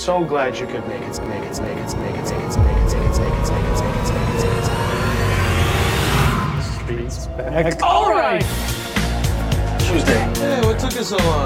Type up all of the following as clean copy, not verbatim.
So glad you could make it. Streets back. All right. Tuesday. Hey, what took us so long?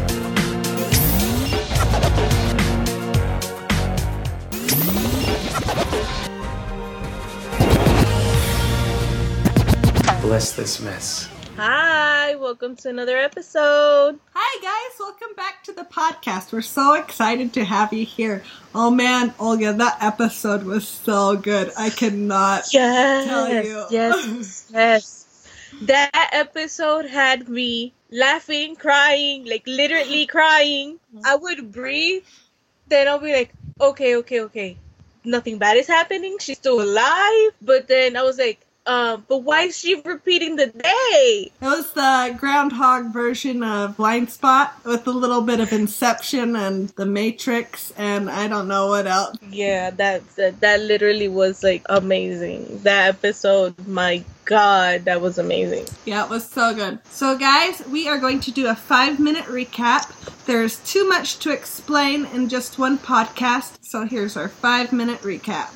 Bless this mess. Hi, welcome to another episode. Hi guys, welcome back to the podcast. We're so excited to have you here. Oh man, Olga, that episode was so good. I cannot tell you. Yes. That episode had me laughing, crying, like literally crying. I would breathe, then I'll be like, okay. Nothing bad is happening. She's still alive. But then I was like, but why is she repeating the day? It was the Groundhog version of Blind Spot with a little bit of Inception and The Matrix and I don't know what else. Yeah, that literally was like amazing. That episode, my God, that was amazing. Yeah, it was so good. So guys, we are going to do a 5-minute recap. There's too much to explain in just one podcast, so here's our 5-minute recap.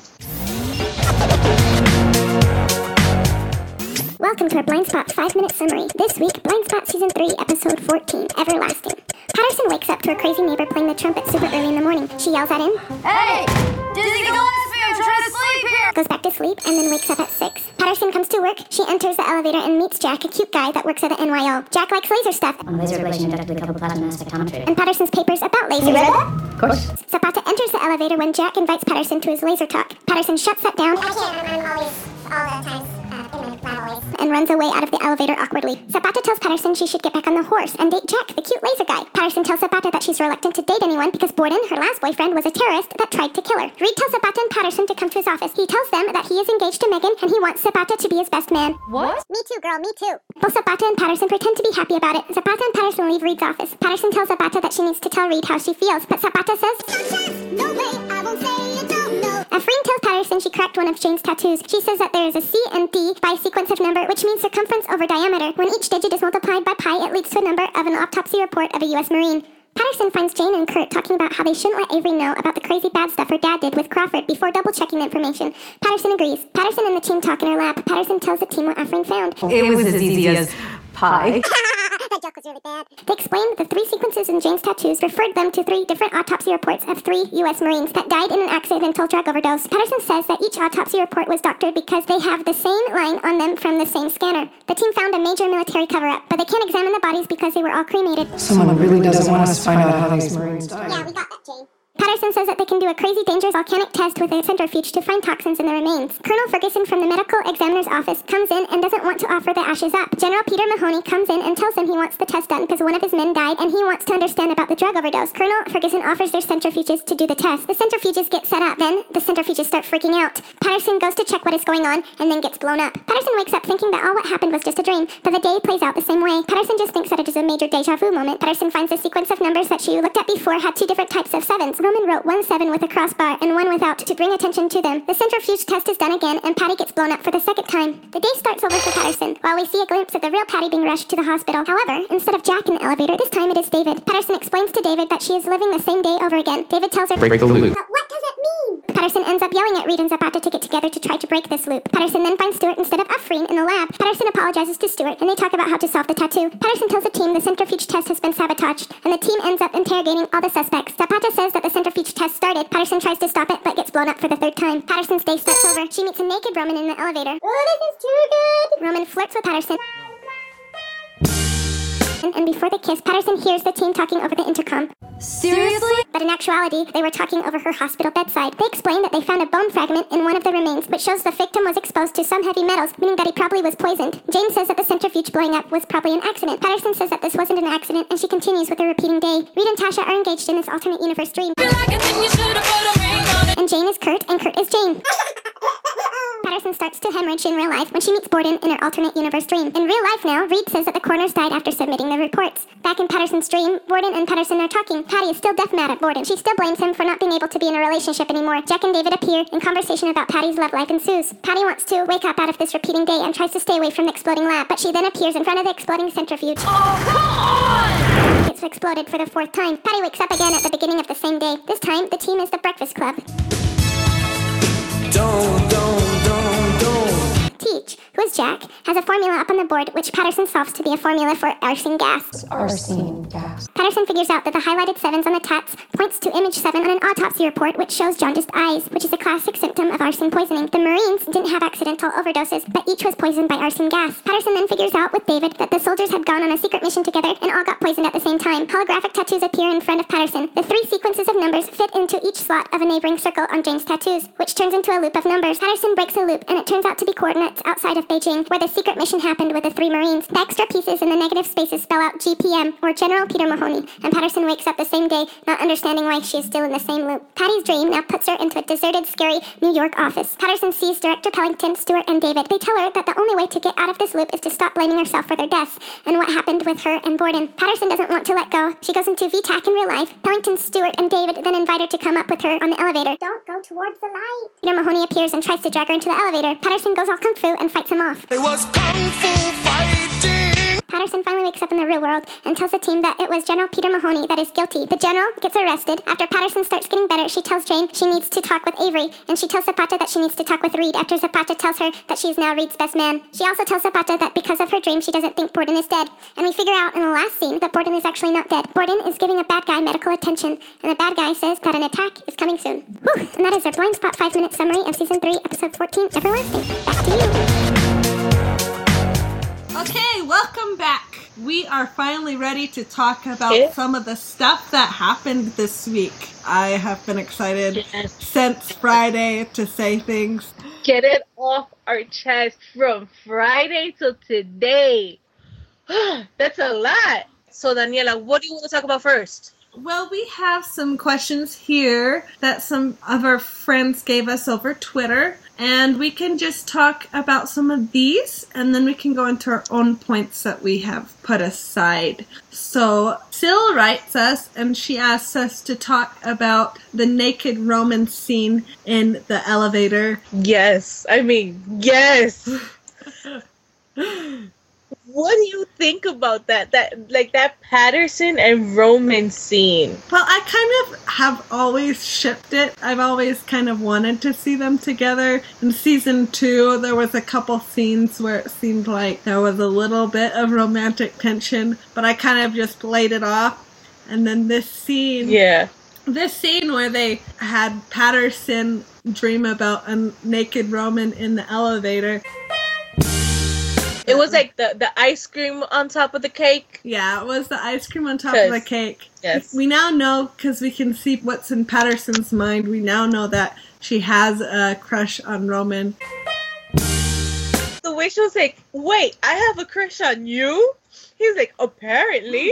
Welcome to our Blind Spot 5-minute summary. This week, Blind Spot Season 3, Episode 14, Everlasting. Patterson wakes up to her crazy neighbor playing the trumpet super early in the morning. She yells at him, "Hey! Dizzy Gillespie, I'm trying to sleep here!" Goes back to sleep, and then wakes up at 6. Patterson comes to work. She enters the elevator and meets Jack, a cute guy that works at the NYO. Jack likes laser stuff. On laser ablation inductively coupled plasma spectrometry. And Patterson's papers about lasers. You read that? Of course. Zapata enters the elevator when Jack invites Patterson to his laser talk. Patterson shuts that down. I can't remember all the times in my always. And runs away out of the elevator awkwardly. Zapata tells Patterson she should get back on the horse and date Jack, the cute laser guy. Patterson tells Zapata that she's reluctant to date anyone because Borden, her last boyfriend, was a terrorist that tried to kill her. Reed tells Zapata and Patterson to come to his office. He tells them that he is engaged to Megan and he wants Zapata to be his best man. What? Me too, girl, me too. Both Zapata and Patterson pretend to be happy about it. Zapata and Patterson leave Reed's office. Patterson tells Zapata that she needs to tell Reed how she feels, but Zapata says, No chance, no way, I won't say you don't know. Afreen tells Patterson she cracked one of Jane's tattoos. She says that there is a C and D by sequence of number, which means circumference over diameter. When each digit is multiplied by pi, it leads to a number of an autopsy report of a U.S. Marine. Patterson finds Jane and Kurt talking about how they shouldn't let Avery know about the crazy bad stuff her dad did with Crawford before double-checking the information. Patterson agrees. Patterson and the team talk in her lab. Patterson tells the team what Afreen found. It was as easy as pie. That joke was really bad. They explained that the 3 sequences in Jane's tattoos referred them to 3 different autopsy reports of 3 U.S. Marines that died in an accidental drug overdose. Patterson says that each autopsy report was doctored because they have the same line on them from the same scanner. The team found a major military cover-up, but they can't examine the bodies because they were all cremated. Someone really doesn't want us to find out how these Marines died. Yeah, we got that, Jane. Patterson says that they can do a crazy dangerous volcanic test with a centrifuge to find toxins in the remains. Colonel Ferguson from the medical examiner's office comes in and doesn't want to offer the ashes up. General Peter Mahoney comes in and tells him he wants the test done because one of his men died and he wants to understand about the drug overdose. Colonel Ferguson offers their centrifuges to do the test. The centrifuges get set up. Then the centrifuges start freaking out. Patterson goes to check what is going on and then gets blown up. Patterson wakes up thinking that all what happened was just a dream, but the day plays out the same way. Patterson just thinks that it is a major deja vu moment. Patterson finds a sequence of numbers that she looked at before had 2 different types of 7s. Roman wrote 1 7 with a crossbar and 1 without to bring attention to them. The centrifuge test is done again and Patty gets blown up for the 2nd time. The day starts over for Patterson, while we see a glimpse of the real Patty being rushed to the hospital. However, instead of Jack in the elevator, this time it is David. Patterson explains to David that she is living the same day over again. David tells her, Break the loop. But what does it mean? Patterson ends up yelling at Reed and Zapata to get together to try to break this loop. Patterson then finds Stuart instead of Afreen in the lab. Patterson apologizes to Stuart and they talk about how to solve the tattoo. Patterson tells the team the centrifuge test has been sabotaged and the team ends up interrogating all the suspects. Zapata says that the centrifuge test started. Patterson tries to stop it but gets blown up for the 3rd time. Patterson's day starts over. She meets a naked Roman in the elevator. Oh, this is too good. Roman flirts with Patterson. And before they kiss, Patterson hears the team talking over the intercom. Seriously? But in actuality, they were talking over her hospital bedside. They explained that they found a bone fragment in one of the remains, which shows the victim was exposed to some heavy metals, meaning that he probably was poisoned. Jane says that the centrifuge blowing up was probably an accident. Patterson says that this wasn't an accident, and she continues with her repeating day. Reed and Tasha are engaged in this alternate universe dream. And Jane is Kurt, and Kurt is Jane. Patterson starts to hemorrhage in real life when she meets Borden in her alternate universe dream. In real life now, Reed says that the coroners died after submitting the reports. Back in Patterson's dream, Borden and Patterson are talking. Patty is still death mad at Borden. She still blames him for not being able to be in a relationship anymore. Jack and David appear, and conversation about Patty's love life ensues. Patty wants to wake up out of this repeating day and tries to stay away from the exploding lab, but she then appears in front of the exploding centrifuge. Oh, come on! Gets exploded for the 4th time. Patty wakes up again at the beginning of the same day. This time, the team is the Breakfast Club. Don't. Teach, who is Jack, has a formula up on the board which Patterson solves to be a formula for arsen gas. Arsen gas. Patterson figures out that the highlighted 7s on the tats points to image 7 on an autopsy report which shows jaundiced eyes, which is a classic symptom of arsen poisoning. The Marines didn't have accidental overdoses, but each was poisoned by arsen gas. Patterson then figures out with David that the soldiers had gone on a secret mission together and all got poisoned at the same time. Holographic tattoos appear in front of Patterson. The 3 sequences of numbers fit into each slot of a neighboring circle on Jane's tattoos, which turns into a loop of numbers. Patterson breaks a loop, and it turns out to be coordinates outside of Beijing, where the secret mission happened with the 3 Marines. The extra pieces in the negative spaces spell out GPM, or General Peter Mahoney, and Patterson wakes up the same day, not understanding why she is still in the same loop. Patty's dream now puts her into a deserted, scary New York office. Patterson sees Director Pellington, Stewart, and David. They tell her that the only way to get out of this loop is to stop blaming herself for their deaths and what happened with her and Borden. Patterson doesn't want to let go. She goes into VTAC in real life. Pellington, Stewart, and David then invite her to come up with her on the elevator. Don't go towards the light. Peter Mahoney appears and tries to drag her into the elevator. Patterson goes all kung fu and fights him off. It was kung fu fighting. Patterson finally wakes up in the real world and tells the team that it was General Peter Mahoney that is guilty. The general gets arrested. After Patterson starts getting better, she tells Jane she needs to talk with Avery, and she tells Zapata that she needs to talk with Reed after Zapata tells her that she is now Reed's best man. She also tells Zapata that because of her dream, she doesn't think Borden is dead. And we figure out in the last scene that Borden is actually not dead. Borden is giving a bad guy medical attention, and the bad guy says that an attack is coming soon. Whew! And that is our Blind Spot 5-minute summary of Season 3, Episode 14, Everlasting. Back to you. Okay, welcome back. We are finally ready to talk about some of the stuff that happened this week. I have been excited since Friday to say things. Get it off our chest from Friday till today. That's a lot. So, Daniela, what do you want to talk about first? Well, we have some questions here that some of our friends gave us over Twitter, and we can just talk about some of these, and then we can go into our own points that we have put aside. So, Sil writes us, and she asks us to talk about the naked Roman scene in the elevator. Yes. Yes. What do you think about that? That Patterson and Roman scene. Well, I kind of have always shipped it. I've always kind of wanted to see them together. In Season 2, there was a couple scenes where it seemed like there was a little bit of romantic tension, but I kind of just played it off. And then this scene... Yeah. This scene where they had Patterson dream about a naked Roman in the elevator... It was like the ice cream on top of the cake. Yeah, it was the ice cream on top of the cake. Yes. We now know, because we can see what's in Patterson's mind, we now know that she has a crush on Roman. The way she was like, wait, I have a crush on you? He's like, apparently.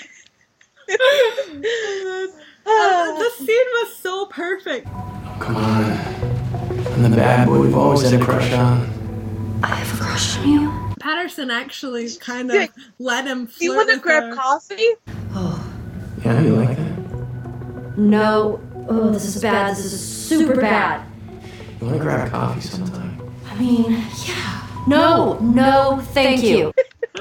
The scene was so perfect. Oh, come on. I'm the bad boy we've always had a crush on. I have a crush on you. Patterson actually kind of let him flirt You want to with grab her. coffee? Oh. Yeah, you like that? No. Oh, this is bad. This is super bad. You want to grab coffee sometime? I mean, yeah. No, thank you.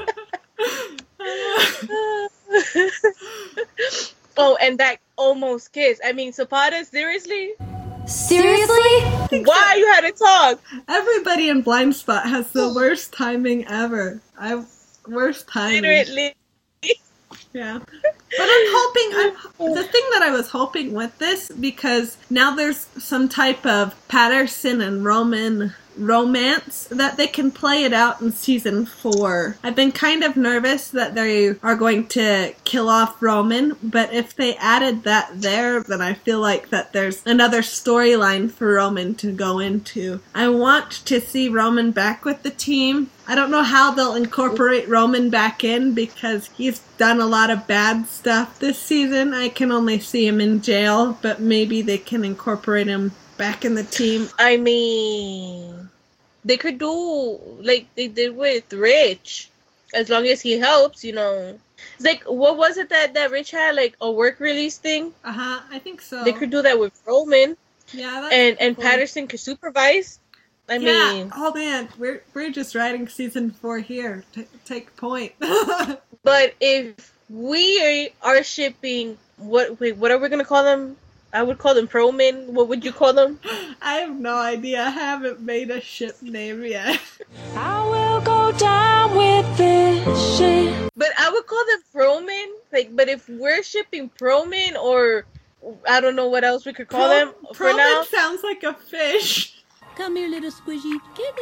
Oh, and that almost kiss. I mean, Zapata, seriously? Seriously? Why you had to talk? Everybody in Blind Spot has the worst timing ever. Worst timing. Literally. Yeah. But the thing that I was hoping with this, because now there's some type of Patterson and Roman romance that they can play it out in Season 4. I've been kind of nervous that they are going to kill off Roman, but if they added that there, then I feel like that there's another storyline for Roman to go into. I want to see Roman back with the team. I don't know how they'll incorporate Roman back in because he's done a lot of bad stuff this season. I can only see him in jail, but maybe they can incorporate him back in the team. I mean, they could do like they did with Rich. As long as he helps, you know. It's like, what was it that Rich had? Like a work release thing? I think so. They could do that with Roman. Yeah, that's and cool. Patterson could supervise. I mean, oh man, we're just writing Season 4 here. Take point. But if we are shipping what are we gonna call them? I would call them pro-men. What would you call them? I have no idea. I haven't made a ship name yet. I will go down with this ship. But I would call them pro-men. Like, but if we're shipping pro-men, or I don't know what else we could call them for now. Pro sounds like a fish. Come here, little squishy.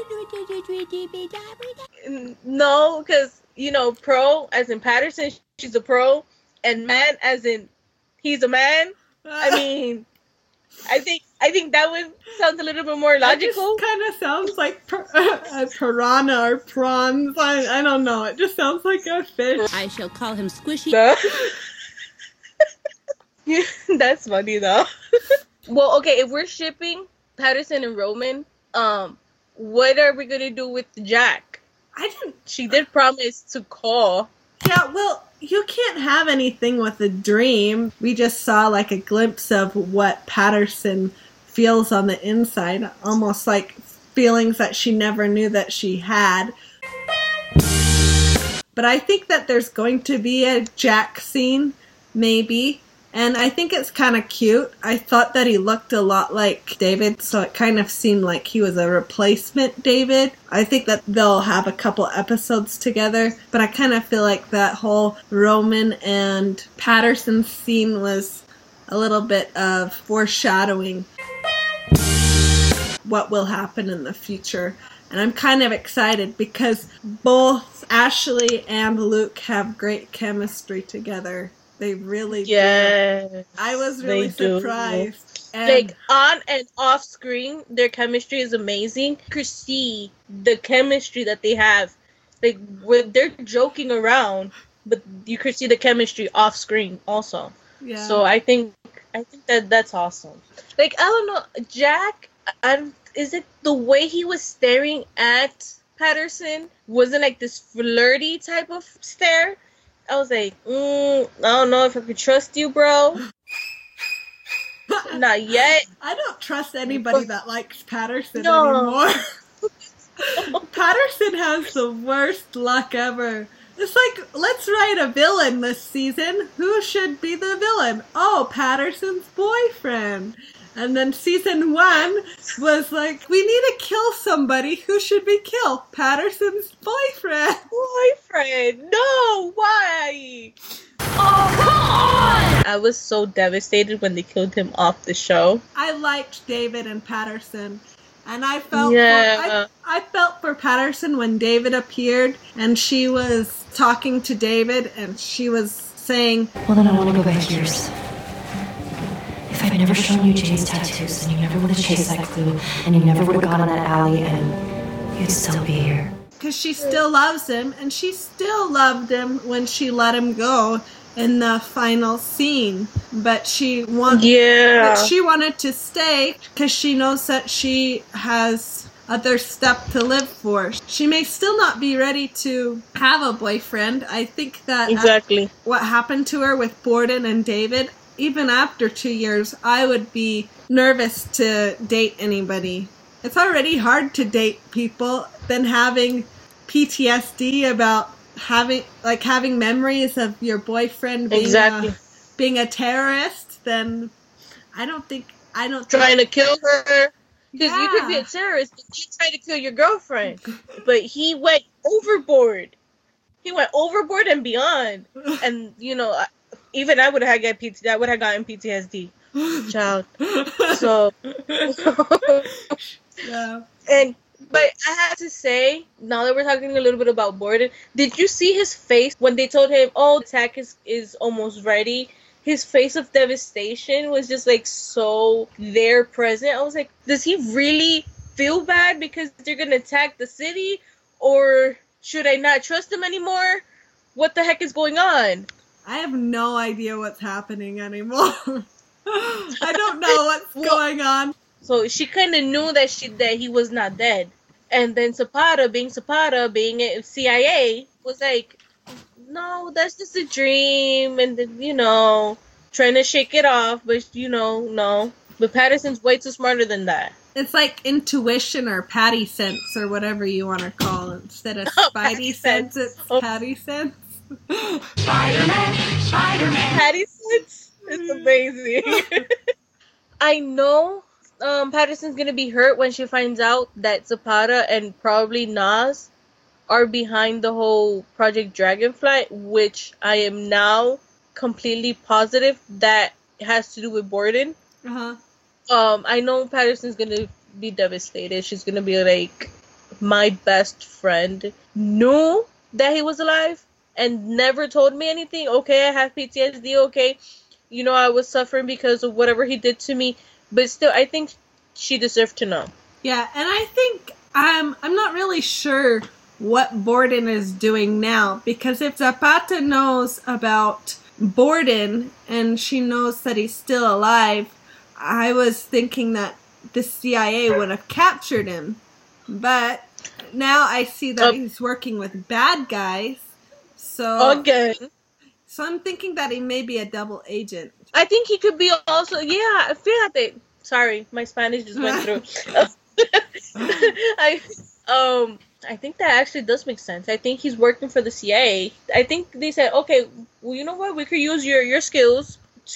No, because, you know, pro as in Patterson, she's a pro, and man as in he's a man. I mean, I think that one sounds a little bit more logical. It kind of sounds like a piranha or prawns. I don't know. It just sounds like a fish. I shall call him Squishy. That's funny though. Well, okay, if we're shipping Patterson and Roman, what are we gonna do with Jack? She did promise to call. Yeah, well, you can't have anything with a dream. We just saw like a glimpse of what Patterson feels on the inside, almost like feelings that she never knew that she had. But I think that there's going to be a Jack scene, maybe. And I think it's kind of cute. I thought that he looked a lot like David, so it kind of seemed like he was a replacement David. I think that they'll have a couple episodes together, but I kind of feel like that whole Roman and Patterson scene was a little bit of foreshadowing what will happen in the future. And I'm kind of excited because both Ashley and Luke have great chemistry together. They really do. I was really surprised. And like, on and off screen, their chemistry is amazing. You could see the chemistry that they have. Like, when they're joking around, but you could see the chemistry off screen also. Yeah. So I think that's awesome. Like, I don't know, Jack, is it the way he was staring at Patterson? Wasn't like this flirty type of stare? I was like, I don't know if I could trust you, bro. Not yet. I don't trust anybody that likes Patterson anymore. Patterson has the worst luck ever. It's like, let's write a villain this season. Who should be the villain? Oh, Patterson's boyfriend. And then season 1 was like, we need to kill somebody. Who should we kill? Patterson's boyfriend. No, why? Oh, come on! I was so devastated when they killed him off the show. I liked David and Patterson. And I felt I felt for Patterson when David appeared and she was talking to David and she was saying, Well, then I want to go back years. If I'd never shown you Jane's tattoos, then you never would have chased that clue, and you never would have gone in that alley, and you'd still be here. Because she still loves him, and she still loved him when she let him go in the final scene. But she wanted to stay because she knows that she has other stuff to live for. She may still not be ready to have a boyfriend. I think that what happened to her with Borden and David, even after 2 years, I would be nervous to date anybody. It's already hard to date people. Then having PTSD about having memories of your boyfriend being a terrorist, then I don't think trying to kill her. Because you could be a terrorist and you try to kill your girlfriend. But he went overboard. He went overboard and beyond. And, you know, even I would have gotten PTSD, child. So, yeah. But I have to say, now that we're talking a little bit about Borden, did you see his face when they told him, "Oh, the attack is almost ready"? His face of devastation was just like so there present. I was like, does he really feel bad because they're gonna attack the city, or should I not trust him anymore? What the heck is going on? I have no idea what's happening anymore. I don't know what's going on. So she kind of knew that he was not dead. And then Zapata, being a CIA, was like, no, that's just a dream. And then, you know, trying to shake it off. But, you know, no. But Patterson's way too smarter than that. It's like intuition or patty sense or whatever you want to call it. Instead of spidey sense, it's patty sense. Patty Sense is amazing. I know Patterson's gonna be hurt when she finds out that Zapata and probably Nas are behind the whole Project Dragonfly, which I am now completely positive that has to do with Borden. Uh-huh. I know Patterson's gonna be devastated. She's gonna be like, my best friend knew that he was alive and never told me anything. Okay, I have PTSD. Okay, you know, I was suffering because of whatever he did to me. But still, I think she deserved to know. Yeah, and I think I'm not really sure what Borden is doing now, because if Zapata knows about Borden and she knows that he's still alive, I was thinking that the CIA would have captured him. But now I see that he's working with bad guys. So again, so I'm thinking that he may be a double agent. I think he could be also, yeah, fíjate. Sorry, my Spanish just went through. I think that actually does make sense. I think he's working for the CIA. I think they said, okay, well, you know what? We could use your skills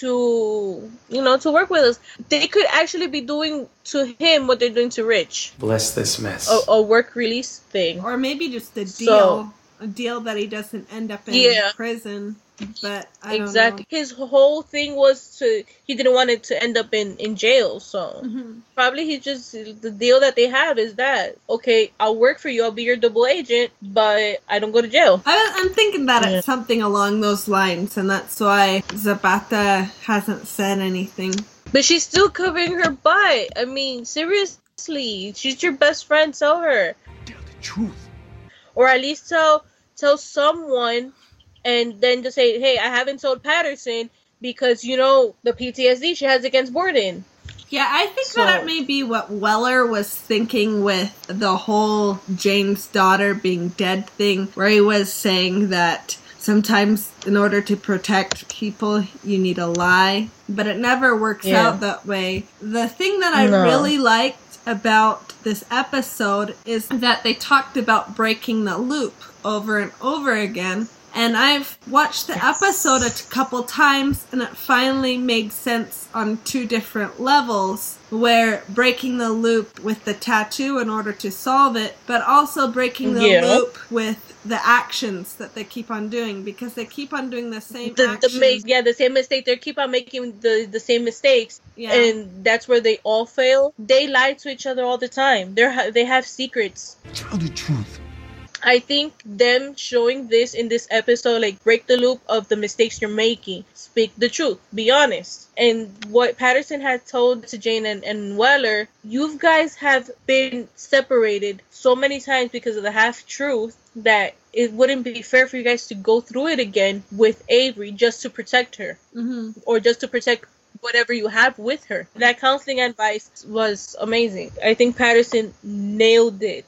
to, you know, to work with us. They could actually be doing to him what they're doing to Rich. Bless this mess. A work release thing. Or maybe just a deal. A deal that he doesn't end up in prison. But I don't know. His whole thing was he didn't want it to end up in jail. So probably he just, the deal that they have is that, okay, I'll work for you. I'll be your double agent, but I don't go to jail. I'm thinking that it's something along those lines. And that's why Zapata hasn't said anything. But she's still covering her butt. I mean, seriously, she's your best friend. Tell her. Tell the truth. Or at least tell someone, and then just say, hey, I haven't told Patterson because, you know, the PTSD she has against Borden. Yeah, I think that may be what Weller was thinking with the whole Jane's daughter being dead thing, where he was saying that sometimes in order to protect people, you need a lie. But it never works out that way. The thing that I really liked about this episode is that they talked about breaking the loop over and over again. And I've watched the episode a couple times, and it finally made sense on two different levels, where breaking the loop with the tattoo in order to solve it, but also breaking the loop with the actions that they keep on doing, because they keep on doing the same actions. The same mistake. They keep on making the same mistakes. Yeah. And that's where they all fail. They lie to each other all the time. They have secrets. Tell the truth. I think them showing this in this episode, like, break the loop of the mistakes you're making. Speak the truth. Be honest. And what Patterson had told to Jane and Weller, you guys have been separated so many times because of the half-truth that it wouldn't be fair for you guys to go through it again with Avery just to protect her. Or just to protect whatever you have with her. That counseling advice was amazing. I think Patterson nailed it.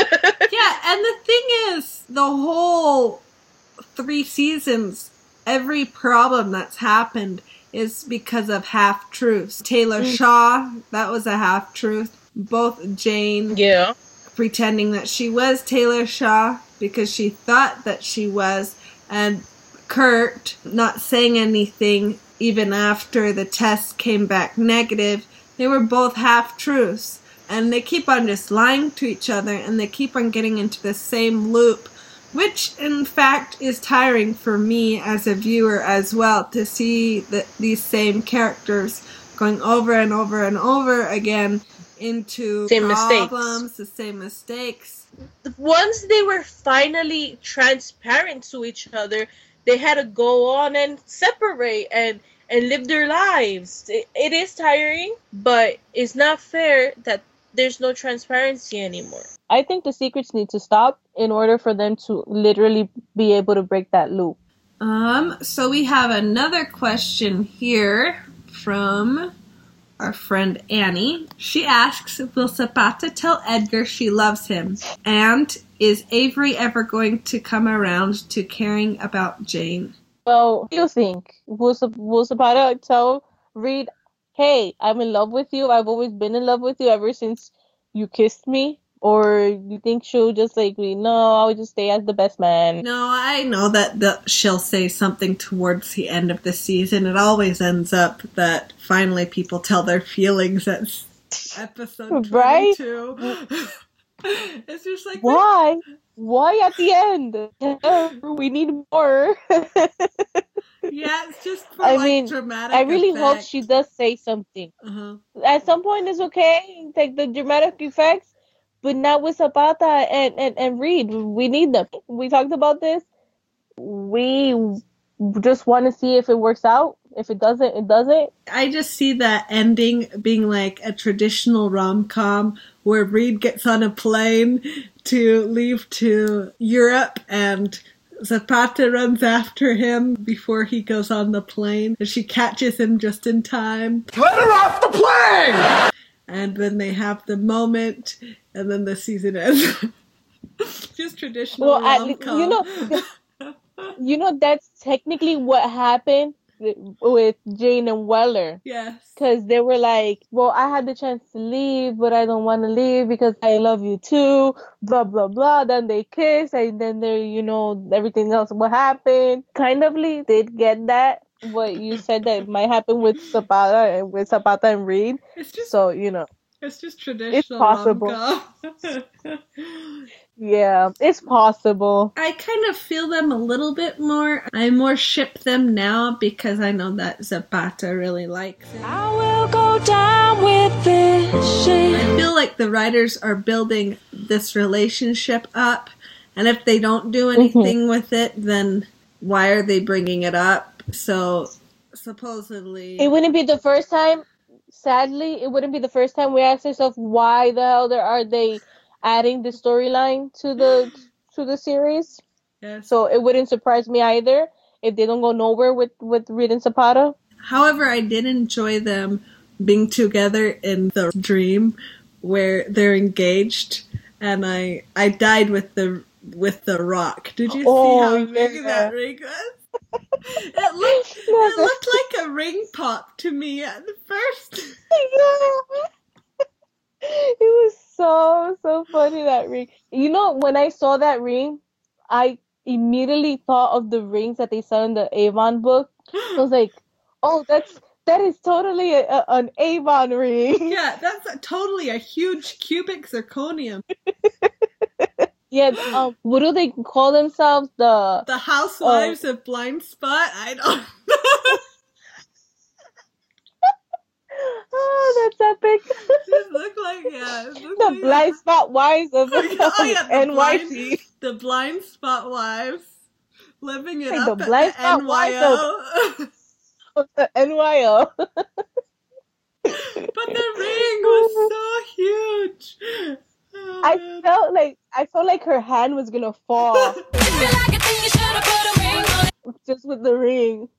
Yeah, and the thing is, the whole 3 seasons, every problem that's happened is because of half-truths. Taylor Shaw, that was a half-truth. Both Jane pretending that she was Taylor Shaw because she thought that she was, and Kurt not saying anything even after the test came back negative. They were both half-truths. And they keep on just lying to each other, and they keep on getting into the same loop, which in fact is tiring for me as a viewer as well, to see these same characters going over and over and over again into problems, the same mistakes. Once they were finally transparent to each other, they had to go on and separate and live their lives. It is tiring, but it's not fair that there's no transparency anymore. I think the secrets need to stop in order for them to literally be able to break that loop. So we have another question here from our friend Annie. She asks, will Zapata tell Edgar she loves him? And is Avery ever going to come around to caring about Jane? Well, what do you think? Will Zapata tell Reed, hey, I'm in love with you. I've always been in love with you ever since you kissed me. Or you think she'll just like, no, I'll just stay as the best man? No, I know that she'll say something towards the end of the season. It always ends up that finally people tell their feelings at episode 22. Right? It's just like... Why? Why at the end? We need more. Yeah, it's just for dramatic I really hope effect. she does say something. Uh-huh. At some point, it's okay, like the dramatic effects, but not with Zapata and Reed. We need them. We talked about this. We just want to see if it works out. If it doesn't, it doesn't. I just see that ending being like a traditional rom-com where Reed gets on a plane to leave to Europe and Zapata runs after him before he goes on the plane and she catches him just in time. Let her off the plane! And then they have the moment and then the season ends. Just traditional rom-com. You know that's technically what happened with Jane and Weller. Yes. Because they were like, well, I had the chance to leave, but I don't want to leave because I love you too, blah, blah, blah. Then they kiss, and then they, everything else will happen. Kind of did get that, what you said that might happen with Zapata and Reed. It's just, it's just traditional it's possible. rom-com. Yeah, it's possible. I kind of feel them a little bit more. I more ship them now because I know that Zapata really likes it. I will go down with this shit. I feel like the writers are building this relationship up, and if they don't do anything with it, then why are they bringing it up? So, supposedly... It wouldn't be the first time, sadly, it wouldn't be the first time we ask ourselves, why the hell are they adding the storyline to the series? Yes. So it wouldn't surprise me either if they don't go nowhere with Reed and Zapata. However, I did enjoy them being together in the dream where they're engaged, and I died with the rock. Did you see how big that ring was? It looked like a ring pop to me at first. It was so funny, that ring. When I saw that ring, I immediately thought of the rings that they sell in the Avon book. I was like, oh, that is totally an Avon ring. Yeah, that's totally a huge cubic zirconium. Yeah, what do they call themselves? The Housewives of Blind Spot? I don't know. Oh, that's epic. It looked like, the Blind Spot Wives of NYC. The Blind Spot Wives. Living it like up the Blind at Spot NYO. Of the NYO. But the ring was so huge. Oh, I felt like her hand was gonna fall. Just with the ring.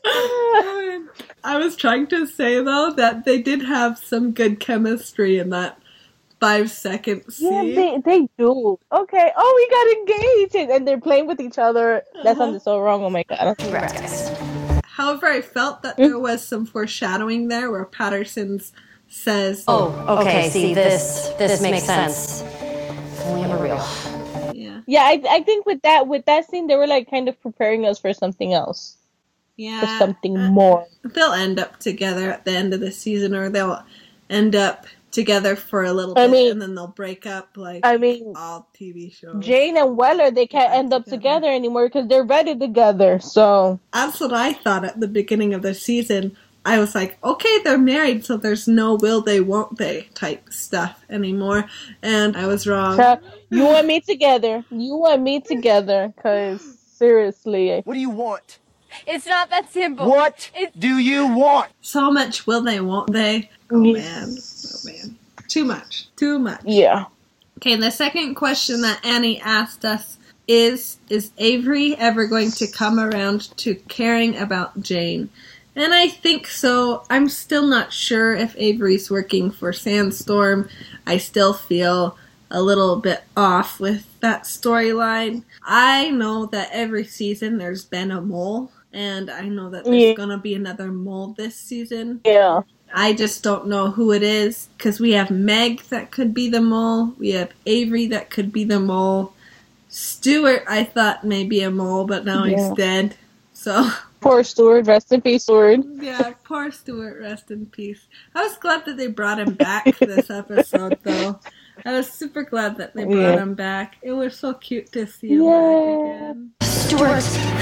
I was trying to say though that they did have some good chemistry in that 5-second scene. Yeah, they do. Okay. Oh, we got engaged, and they're playing with each other. That sounded so wrong. Oh my god. Congrats, guys. However, I felt that there was some foreshadowing there where Patterson's says, Oh, okay, see, this makes sense. If only I'm real. Yeah, I think with that scene, they were like kind of preparing us for something else. Yeah. For something more. They'll end up together at the end of the season, or they'll end up together for a little bit, and then they'll break up like all TV shows. Jane and Weller, they can't end up together anymore because they're ready together, so. That's what I thought at the beginning of the season. I was like, okay, they're married, so there's no will they, won't they type stuff anymore. And I was wrong. So, you and me together. You and me together, because seriously. What do you want? It's not that simple. What do you want? So much will they, won't they? Oh man. Too much. Yeah. Okay, the second question that Annie asked us is Avery ever going to come around to caring about Jane? And I think so. I'm still not sure if Avery's working for Sandstorm. I still feel a little bit off with that storyline. I know that every season there's been a mole, and I know that there's gonna be another mole this season. Yeah. I just don't know who it is, because we have Meg that could be the mole. We have Avery that could be the mole. Stuart, I thought may be a mole, but now he's dead. So poor Stuart, rest in peace, Stuart. yeah, poor Stuart, rest in peace. I was glad that they brought him back this episode, though. I was super glad that they brought him back. It was so cute to see him back again. Stuart!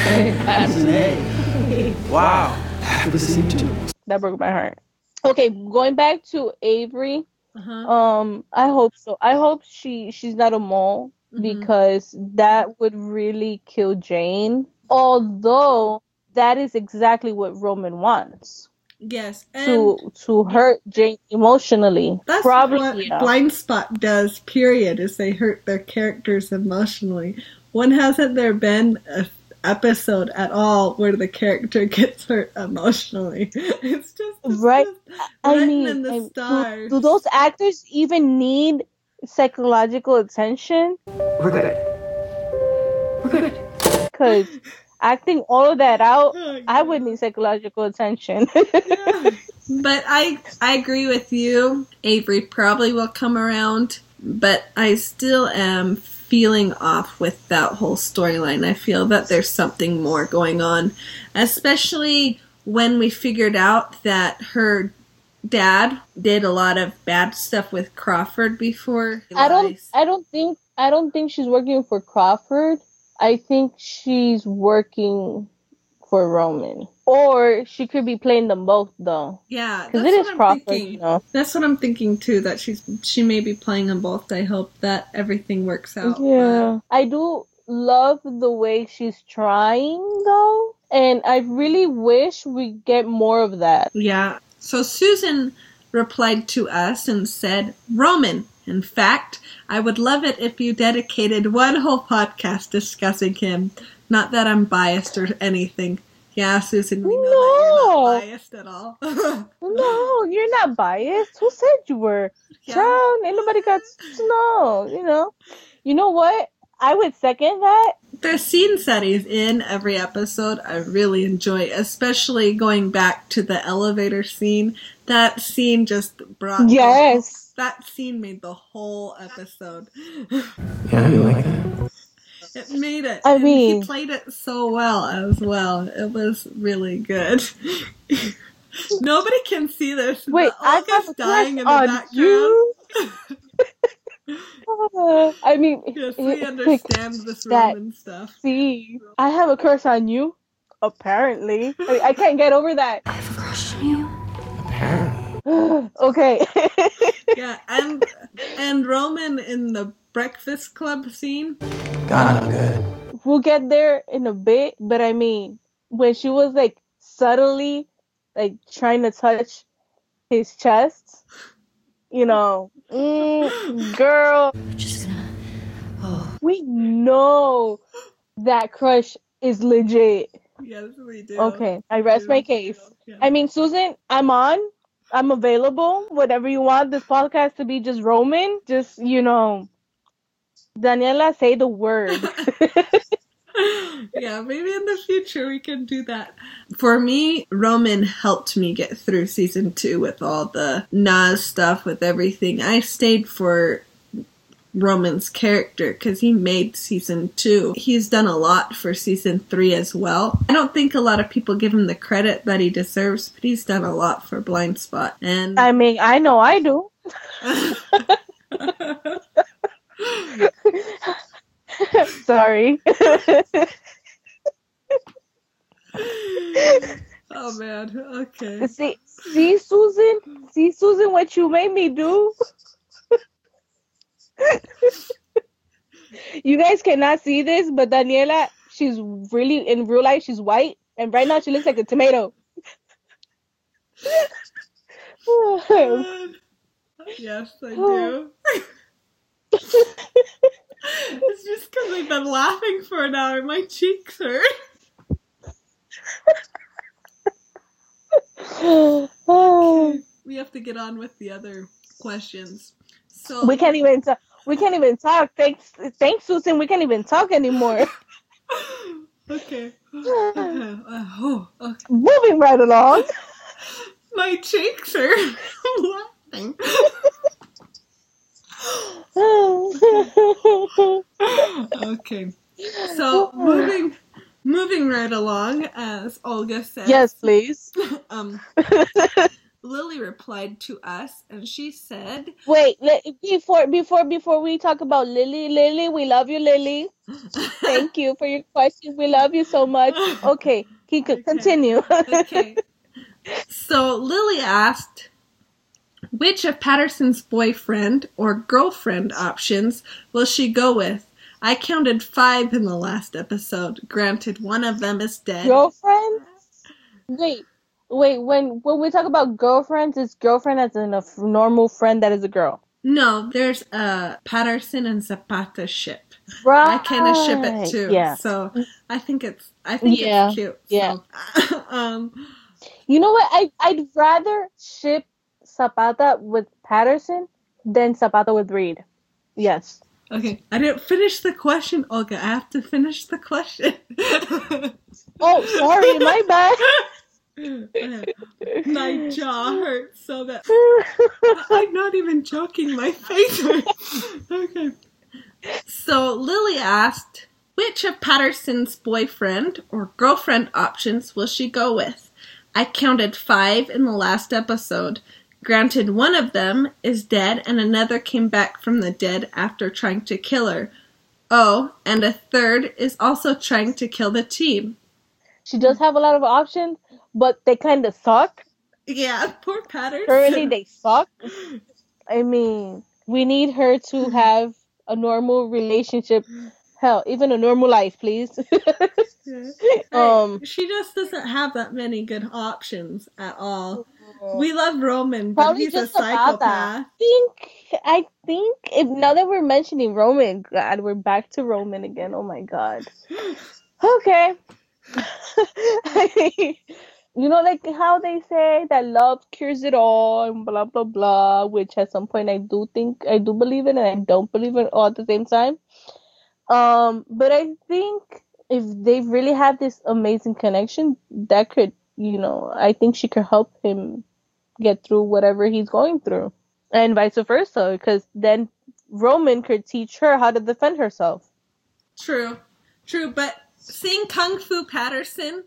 Wow. Happy to see you too. That broke my heart. Okay, going back to Avery. Uh-huh. I hope so. I hope she's not a mole, because that would really kill Jane. Although that is exactly what Roman wants. Yes, and to hurt Jane emotionally. that's probably what Blind Spot does, period, is they hurt their characters emotionally. When hasn't there been an episode at all where the character gets hurt emotionally? It's just right. I mean, in the stars. Do those actors even need psychological attention? We're good. We're good. Because acting all of that out, I would need psychological attention. But I agree with you. Avery probably will come around, but I still am feeling off with that whole storyline. I feel that there's something more going on, especially when we figured out that her dad did a lot of bad stuff with Crawford before. I don't think she's working for Crawford. I think she's working for Roman. Or she could be playing them both, though. Yeah, because it is Crawford, you know. That's what I'm thinking too. That she may be playing them both. I hope that everything works out. Yeah, I do love the way she's trying, though, and I really wish we get more of that. Yeah. So Susan replied to us and said, "Roman, in fact, I would love it if you dedicated one whole podcast discussing him. Not that I'm biased or anything." Yeah, Susan, we know that you're not biased at all. No, you're not biased. Who said you were? Yeah. Child, ain't nobody got to know, you know. You know what? I would second that. The scenes that he's in every episode, I really enjoy, especially going back to the elevator scene. That scene just brought... Yes. That scene made the whole episode. Yeah, you like that? It made it. I And mean... he played it so well as well. It was really good. Nobody can see this. Wait, I have a dying in the on background. you. I mean, Yes, we understand this that Roman stuff. See, I have a crush on you. Apparently, I can't get over that. I have a crush on you. Apparently. Okay. Yeah, and Roman in the Breakfast Club scene. God, I'm good. We'll get there in a bit, but I mean, when she was like subtly like trying to touch his chest, you know, girl, Just gonna. Oh. we know that crush is legit. Yes, we do. Okay, I rest my case. Yeah. I mean, Susan, I'm available. Whatever you want this podcast to be, just Roman. Just, you know, Daniela, say the word. Yeah, maybe in the future we can do that. For me, Roman helped me get through season 2 with all the Nas stuff, with everything. I stayed for Roman's character because he made season 2. He's done a lot for season 3 as well. I don't think a lot of people give him the credit that he deserves, but he's done a lot for Blind Spot. And I mean, I know I do. Sorry. Oh man, okay. See, Susan, what you made me do. You guys cannot see this, but Daniela, she's really, in real life, she's white, and right now she looks like a tomato. Yes, I do. It's just because we've been laughing for an hour. My cheeks hurt. Okay, we have to get on with the other questions. So We can't even talk. Thanks, Susan. We can't even talk anymore. Okay. Okay. Moving right along. My cheeks are laughing. Okay. So moving right along, as Olga says. Yes, please. Lily replied to us, and she said, Wait, before we talk about Lily, we love you, Lily. Thank you for your question. We love you so much. Okay, continue. Okay. So Lily asked, which of Patterson's boyfriend or girlfriend options will she go with? I counted 5 in the last episode. Granted, one of them is dead. Girlfriend? Wait. When we talk about girlfriends, is girlfriend as in a normal friend that is a girl? No, there's a Patterson and Zapata ship. Right. I kind of ship it too. Yeah. So I think it's cute. Yeah. So, you know what? I'd rather ship Zapata with Patterson than Zapata with Reed. Yes. Okay. I didn't finish the question, Olga. I have to finish the question. Oh, sorry, my bad. My jaw hurts so that I'm not even joking. My face hurts. Okay. So Lily asked, which of Patterson's boyfriend or girlfriend options will she go with? I counted 5 in the last episode. Granted, one of them is dead and another came back from the dead after trying to kill her. Oh, and a third is also trying to kill the team. She does have a lot of options, but they kind of suck. Yeah, poor Patterson. Currently, they suck. I mean, we need her to have a normal relationship. Hell, even a normal life, please. Yeah. She just doesn't have that many good options at all. We love Roman, but Probably he's a just about that. psychopath. I think if now that we're mentioning Roman, God, we're back to Roman again. Oh my God. Okay. You know, like how they say that love cures it all and blah blah blah, which at some point I do believe in and I don't believe in all at the same time. But I think if they really have this amazing connection, that could, you know, I think she could help him get through whatever he's going through, and vice versa, because then Roman could teach her how to defend herself. True, but seeing Kung Fu Patterson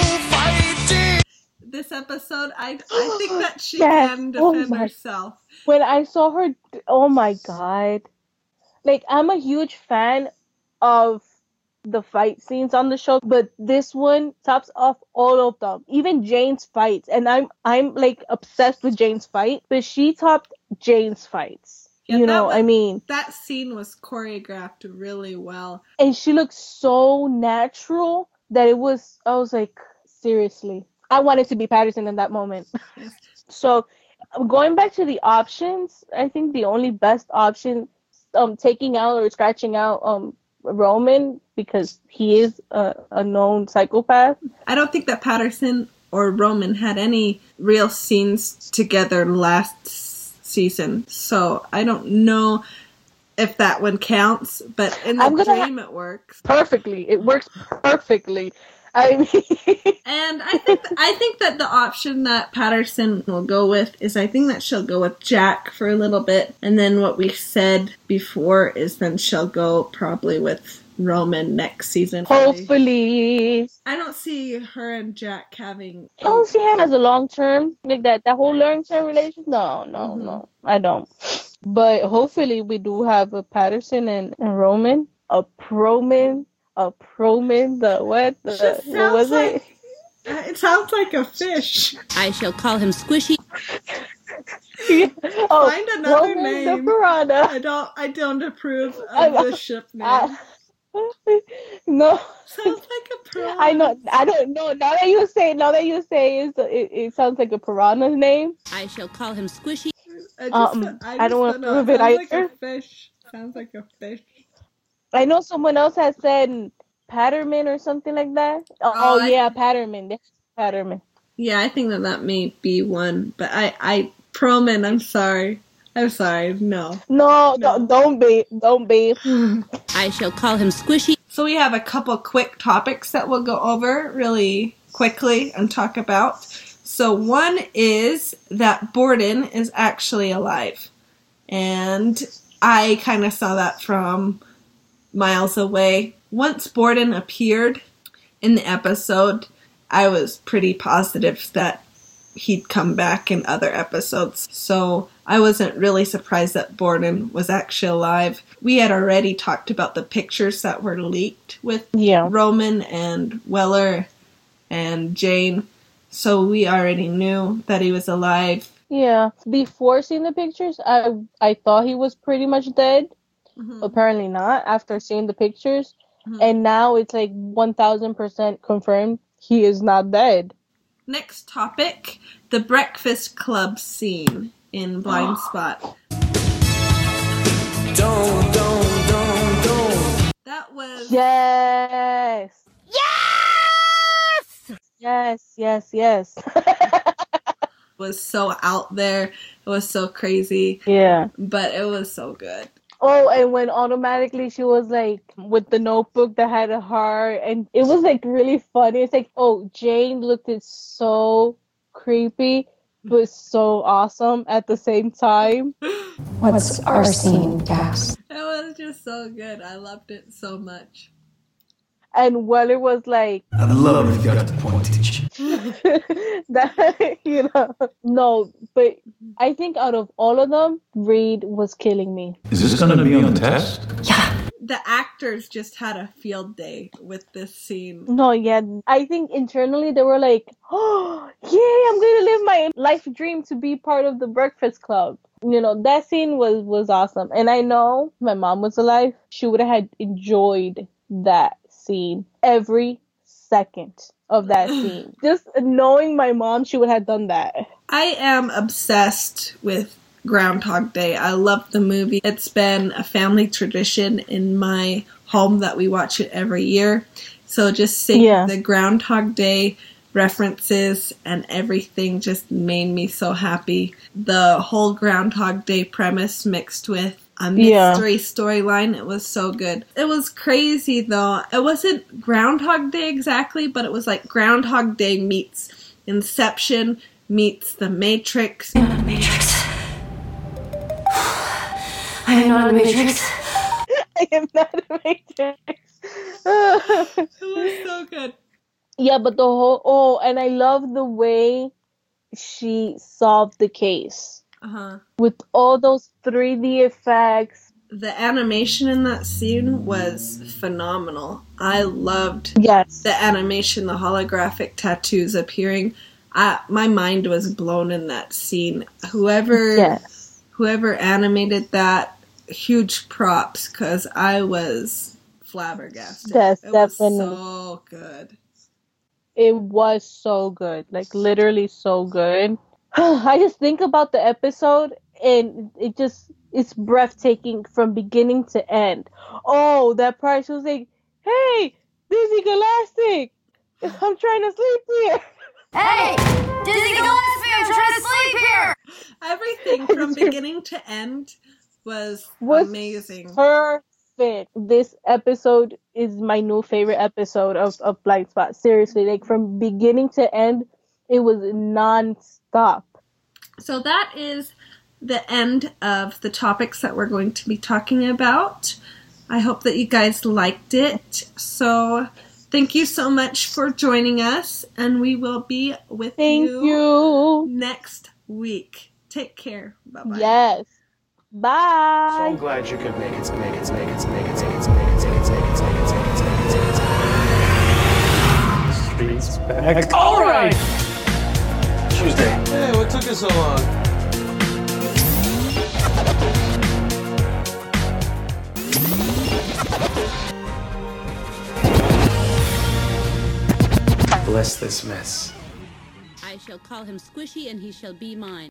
this episode, I think that she can defend herself. When I saw her, oh my God. Like, I'm a huge fan of the fight scenes on the show, but this one tops off all of them. Even Jane's fights, and I'm like obsessed with Jane's fight, but she topped Jane's fights. Yeah, I mean, that scene was choreographed really well, and she looked so natural that I was like, seriously, I wanted to be Patterson in that moment. So, going back to the options, I think the only best option, taking out or scratching out Roman, because he is a known psychopath. I don't think that Patterson or Roman had any real scenes together last season, so I don't know if that one counts, but in the dream it works. Perfectly. It works perfectly. I mean, and I think that the option that Patterson will go with is, I think that she'll go with Jack for a little bit, and then what we said before is then she'll go probably with Roman next season. Hopefully. I don't see her and Jack having... I don't see him as a long-term, like that whole long-term relationship. No, I don't. But hopefully we do have a Patterson and Roman, a Proman, what was it? It sounds like a fish. I shall call him Squishy. Find another Roman name. The piranha. I don't approve of the ship name. No. Sounds like a piranha. I know. I don't know. Now that you say, it sounds like a piranha's name. I shall call him Squishy. I don't want to prove it either. either. Like a fish. Sounds like a fish. I know someone else has said Patterman or something like that. Patterman. Patterman. Yeah, I think that may be one, but Proman, I'm sorry, no. No, don't be. I shall call him Squishy. So we have a couple quick topics that we'll go over really quickly and talk about. So one is that Borden is actually alive. And I kind of saw that from miles away. Once Borden appeared in the episode, I was pretty positive that he'd come back in other episodes. So I wasn't really surprised that Borden was actually alive. We had already talked about the pictures that were leaked with Roman and Weller and Jane. So we already knew that he was alive. Yeah. Before seeing the pictures, I thought he was pretty much dead. Mm-hmm. Apparently not after seeing the pictures. Mm-hmm. And now it's like 1000% confirmed he is not dead. Next topic, the Breakfast Club scene in Blind Spot. Don't. That was... Yes! Yes! Was so out there. It was so crazy. Yeah. But it was so good. Oh, and when automatically she was like with the notebook that had a heart, and it was like really funny. It's like, oh, Jane looked so creepy, but so awesome at the same time. What's our scene, Dax? It was just so good. I loved it so much. And Weller was like, I'd love if you got to the point, teacher. that, you know. No, but I think out of all of them, Reed was killing me. Is this going to be on the test? Yeah. The actors just had a field day with this scene. No, yeah. I think internally they were like, oh, yeah, I'm going to live my life dream to be part of the Breakfast Club. You know, that scene was awesome. And I know if my mom was alive, she would have had enjoyed that scene every second of that scene. Just knowing my mom, she would have done that. I am obsessed with Groundhog Day. I love the movie. It's been a family tradition in my home that we watch it every year. So just seeing the Groundhog Day references and everything just made me so happy. The whole Groundhog Day premise mixed with a mystery storyline. It was so good. It was crazy though. It wasn't Groundhog Day exactly, but it was like Groundhog Day meets Inception meets The Matrix. I'm not a Matrix. I am not a Matrix. I am not a Matrix. It was so good. Yeah, but the whole... and I love the way she solved the case. With all those 3D effects. The animation in that scene was phenomenal. I loved the animation, the holographic tattoos appearing. My mind was blown in that scene. Whoever animated that, huge props, because I was flabbergasted. Yes, it definitely. was so good. It was so good. Like, literally so good. I just think about the episode, and it's breathtaking from beginning to end. Oh, that part, she was like, hey, Dizzy Galactic, I'm trying to sleep here. Hey, Dizzy Gillespie, I'm trying to sleep here. Everything from beginning to end was amazing. Perfect. This episode is my new favorite episode of Blind Spot. Seriously, like from beginning to end, it was non-stop. So that is the end of the topics that we're going to be talking about. I hope that you guys liked it. So thank you so much for joining us, and we will be with you next week. Take care. Bye-bye. Yes. Bye. So I'm glad you could make it. Streets back. All right. Tuesday. Hey, what took us so long? Bless this mess. I shall call him Squishy, and he shall be mine.